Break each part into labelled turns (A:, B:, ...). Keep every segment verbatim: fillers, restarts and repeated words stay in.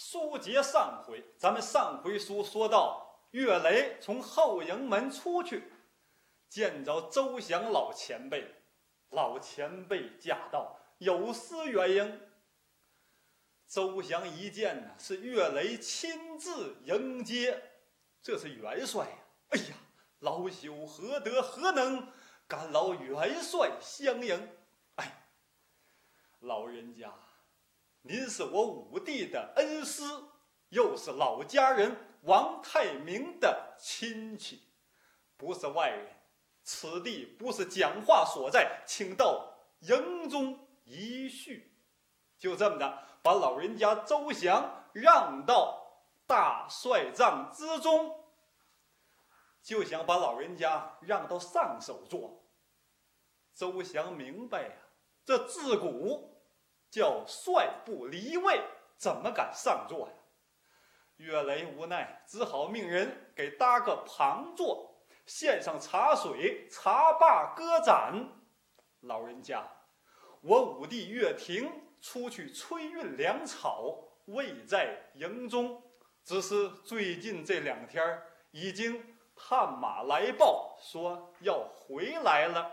A: 书接上回，咱们上回书说到，岳雷从后营门出去，见着周祥老前辈，老前辈驾到，有司援迎。周祥一见呢，是岳雷亲自迎接，这是元帅呀！哎呀，老朽何德何能，敢劳元帅相迎？哎，老人家，您是我五弟的恩师，又是老家人王太明的亲戚，不是外人。此地不是讲话所在，请到营中一叙。就这么的，把老人家周祥让到大帅帐之中，就想把老人家让到上首座。周祥明白呀、啊，这自古叫帅不离位，怎么敢上座呀？岳雷无奈，只好命人给搭个旁座，献上茶水，茶罢歌盏。老人家，我五弟岳霆出去催运粮草，未在营中，只是最近这两天已经探马来报，说要回来了。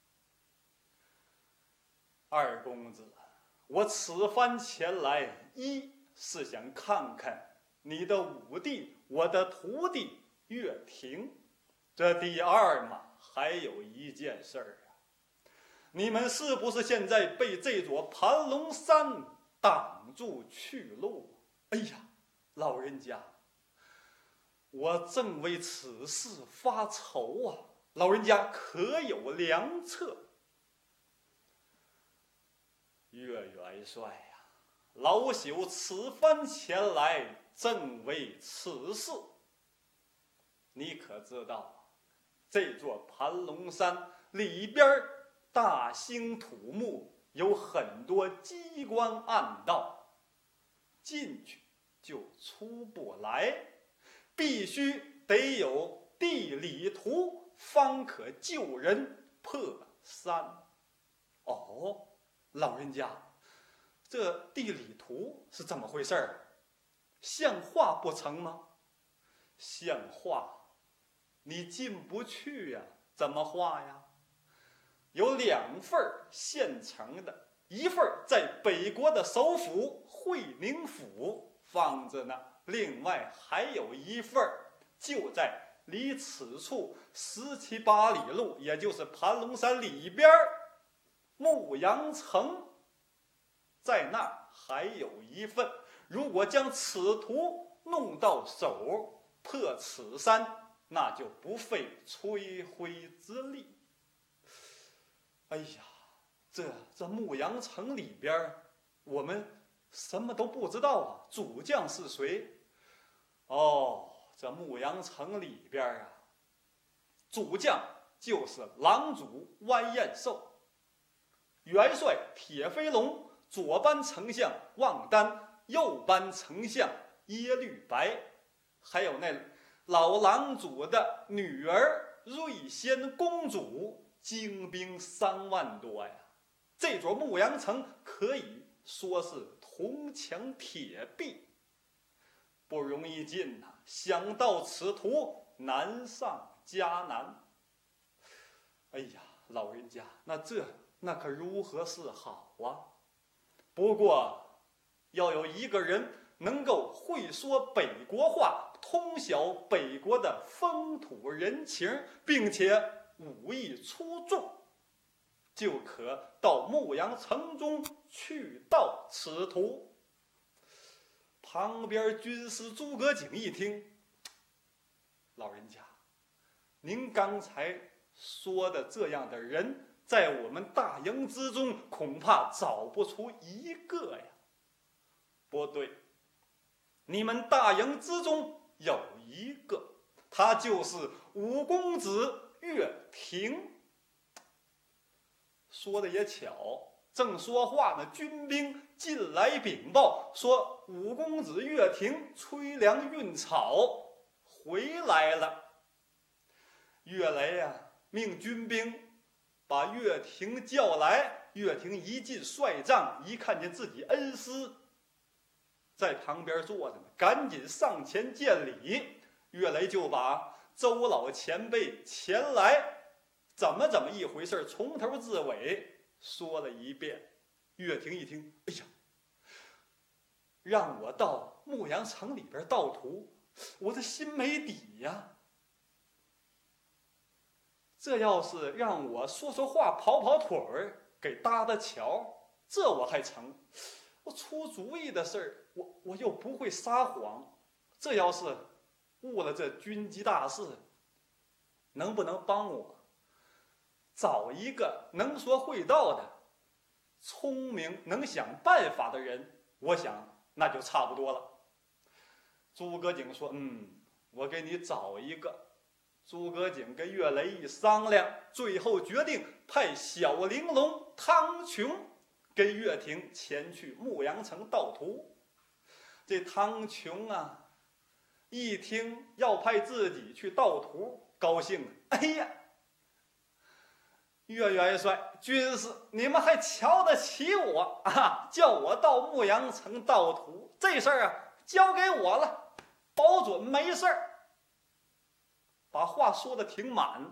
A: 二公子，我此番前来，一是想看看你的五弟，我的徒弟岳霆。这第二嘛，还有一件事儿啊，你们是不是现在被这座盘龙山挡住去路？哎呀，老人家，我正为此事发愁啊，老人家可有良策？岳元帅呀、啊，老朽此番前来，正为此事。你可知道，这座盘龙山里边大兴土木，有很多机关暗道，进去就出不来，必须得有地理图，方可救人破山。哦，老人家，这地理图是怎么回事儿？像画不成吗？像画，你进不去呀，怎么画呀？有两份现成的，一份在北国的首府会宁府放着呢，另外还有一份就在离此处十七八里路，也就是盘龙山里边牧羊城，在那儿还有一份。如果将此图弄到手，破此山，那就不费吹灰之力。哎呀，这这牧羊城里边，我们什么都不知道啊。主将是谁？哦，这牧羊城里边啊，主将就是狼主歪燕寿，元帅铁飞龙，左班丞相望丹，右班丞相耶律白，还有那老狼主的女儿瑞仙公主。精兵三万多呀！这座牧羊城可以说是铜墙铁壁，不容易进呐、啊。想到此途，难上加难。哎呀，老人家，那这那可如何是好啊？不过要有一个人能够会说北国话，通晓北国的风土人情，并且武艺出众，就可到牧羊城中去到此途。旁边军师诸葛瑾一听，老人家，您刚才说的这样的人，在我们大营之中恐怕找不出一个呀。不对，你们大营之中有一个，他就是五公子岳霆。说的也巧，正说话呢，军兵进来禀报说五公子岳霆催粮运草回来了。岳雷呀、啊，命军兵把岳霆叫来。岳霆一进帅帐，一看见自己恩师， 在旁边坐着呢，赶紧上前见礼。岳雷就把周老前辈前来怎么怎么一回事，从头至尾说了一遍。岳霆一听，哎呀，让我到牧羊城里边盗图，我的心没底呀。这要是让我说说话、跑跑腿儿，给搭搭桥，这我还成。我出主意的事儿，我我又不会撒谎，这要是误了这军机大事，能不能帮我找一个能说会道的、聪明能想办法的人？我想那就差不多了。诸葛瑾说：“嗯，我给你找一个。”诸葛瑾跟岳雷一商量，最后决定派小玲珑、汤琼跟岳霆前去牧羊城盗图。这汤琼啊，一听要派自己去盗图，高兴了。哎呀，岳元帅、军师，你们还瞧得起我啊？叫我到牧羊城盗图，这事儿啊，交给我了，保准没事儿。把话说得挺满。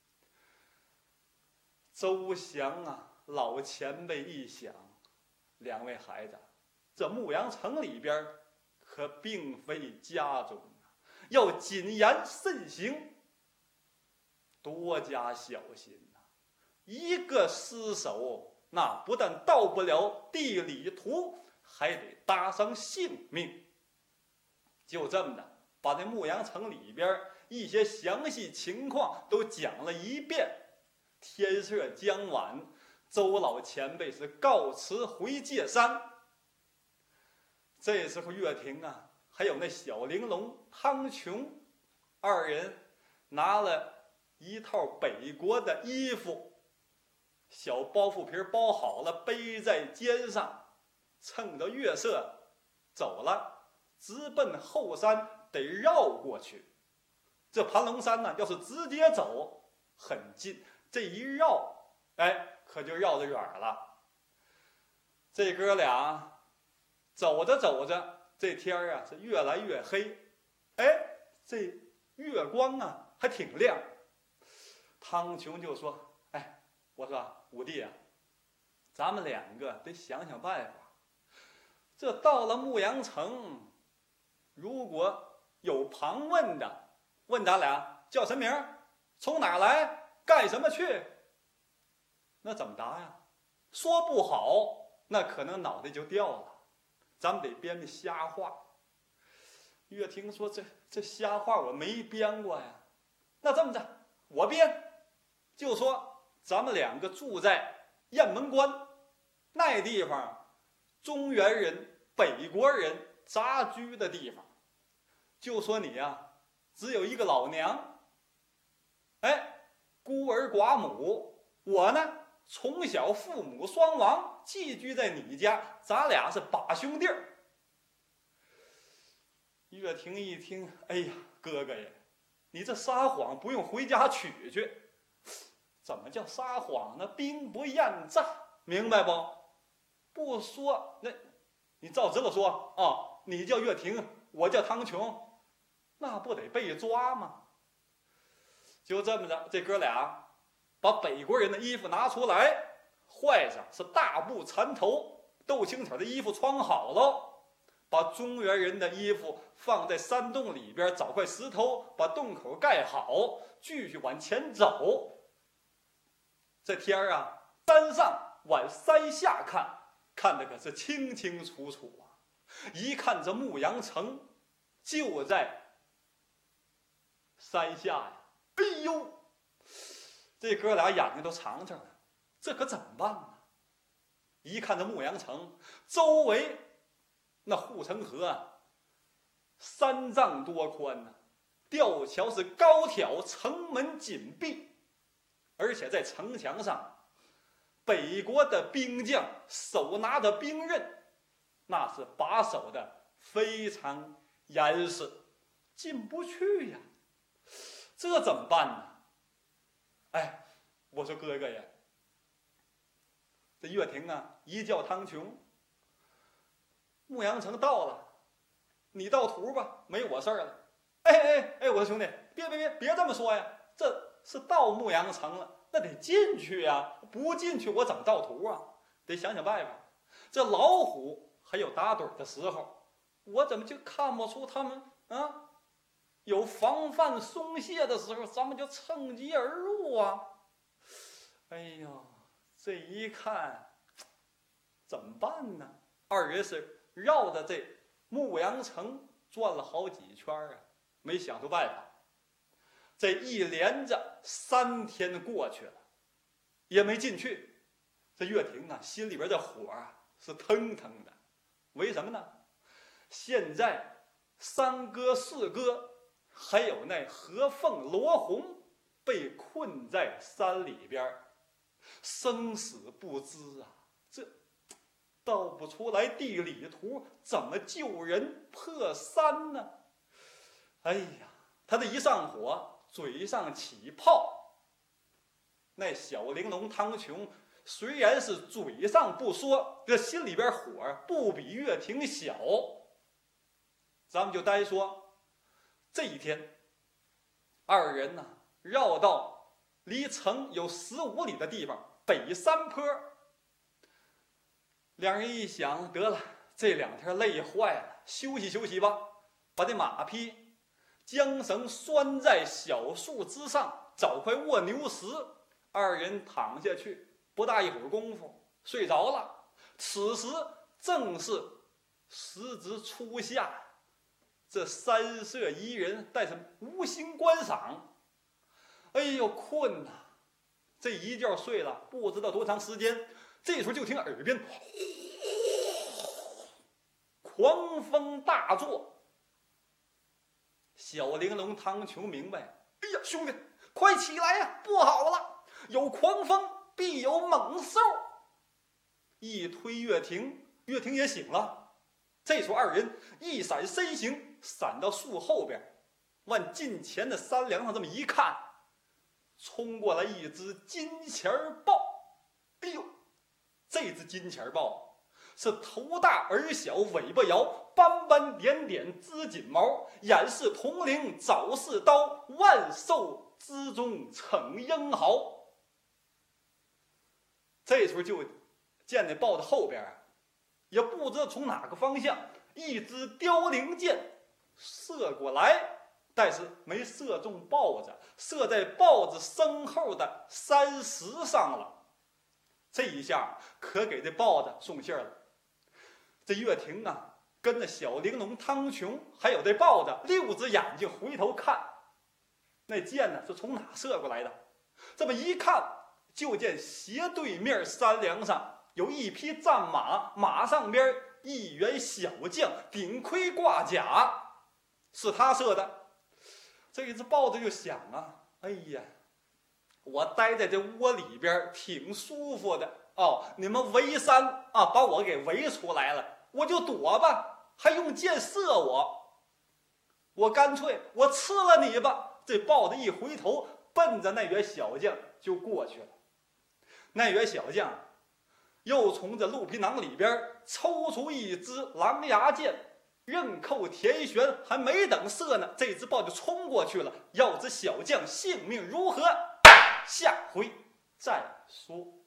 A: 周祥啊，老前辈一想，两位孩子，这牧羊城里边可并非家中啊，要谨言慎行，多加小心呐、啊。一个失手，那不但盗不了地理图，还得搭上性命。就这么的，把这牧羊城里边一些详细情况都讲了一遍。天色将晚，周老前辈是告辞回界山。这时候岳霆啊，还有那小玲珑、汤琼二人拿了一套北国的衣服，小包袱皮包好了，背在肩上，趁着月色走了，直奔后山，得绕过去。这盘龙山呢，要是直接走很近，这一绕，哎，可就绕得远了。这哥俩走着走着，这天儿啊是越来越黑，哎，这月光啊还挺亮。汤琼就说：“哎，我说五弟啊，咱们两个得想想办法。这到了牧羊城，如果有旁问的。”问咱俩叫什么名，从哪儿来，干什么去？那怎么答呀？说不好，那可能脑袋就掉了。咱们得编的瞎话。岳霆说：“这这瞎话我没编过呀。”那这么着，我编，就说咱们两个住在雁门关那地方，中原人、北国人杂居的地方。就说你呀、啊。只有一个老娘，哎，孤儿寡母。我呢，从小父母双亡，寄居在你家，咱俩是把兄弟儿。岳霆一听，哎呀，哥哥呀，你这撒谎不用回家取去。怎么叫撒谎呢？兵不厌诈，明白不？不说，那你照直了说啊，你叫岳霆，我叫汤琼。那不得被抓吗？就这么着，这哥俩把北国人的衣服拿出来，换上是大布缠头，豆青色的衣服穿好了，把中原人的衣服放在山洞里边，找块石头把洞口盖好，继续往前走。这天儿啊，山上往山下看，看的可是清清楚楚啊！一看这牧羊城就在山下呀，哎呦，这哥俩眼睛都长长了，这可怎么办呢？一看这牧羊城周围那护城河啊，三丈多宽呢、啊，吊桥是高挑，城门紧闭，而且在城墙上，北国的兵将手拿着兵刃，那是把守的非常严实，进不去呀。这怎么办呢？哎，我说哥哥呀，这岳霆啊，一叫汤琼，牧羊城到了， 你盗图吧，没我事儿了。哎哎哎，我说兄弟，别别别别这么说呀，这是到牧羊城了，那得进去呀，不进去我怎么盗图啊？得想想办法。这老虎还有打盹的时候，我怎么就看不出他们啊有防范松懈的时候，咱们就趁机而入啊？哎呀，这一看怎么办呢？二人是绕着这牧羊城转了好几圈啊，没想出办法。这一连着三天过去了，也没进去。这岳霆啊，心里边这火啊是腾腾的。为什么呢？现在三哥四哥还有那何凤罗红被困在山里边，生死不知啊，这道不出来地理图，怎么救人破山呢？哎呀，他这一上火，嘴上起泡。那小玲珑汤琼虽然是嘴上不说，这心里边火不比岳霆小。咱们就单说这一天，二人呢绕到离城有十五里的地方，北山坡。两人一想，得了，这两天累坏了，休息休息吧，把这马匹缰绳拴在小树之上，找块卧牛石，二人躺下去，不大一会儿功夫睡着了。此时正是时值初夏，这山色宜人，但是无心观赏。哎呦，困呐、啊！这一觉睡了不知道多长时间，这时候就听耳边狂风大作。小玲珑汤琼明白，哎呀，兄弟，快起来呀！不好了，有狂风必有猛兽。一推岳霆，岳霆也醒了。这时候二人一闪身形，闪到树后边，往近前的山梁上这么一看，冲过来一只金钱豹。哎呦，这只金钱豹是头大耳小，尾巴摇，斑斑点点织锦毛，眼是铜铃，爪是刀，万兽之中逞英豪。这时候就见那豹子后边啊，也不知道从哪个方向，一支凋零箭射过来，但是没射中豹子，射在豹子身后的山石上了。这一下可给这豹子送信了。这岳霆啊，跟着小玲珑汤琼还有这豹子六只眼睛回头看，那箭呢是从哪射过来的？这么一看，就见斜对面山梁上有一匹战马，马上边一员小将，顶盔挂甲，是他射的。这一只豹子就想啊，哎呀，我待在这窝里边挺舒服的哦，你们围山啊，把我给围出来了，我就躲吧，还用箭射我？我干脆我吃了你吧！这豹子一回头，奔着那员小将就过去了。那员小将又从这鹿皮囊里边抽出一支狼牙箭，刃扣田旋，还没等射呢，这只豹就冲过去了。要知小将性命如何，下回再说。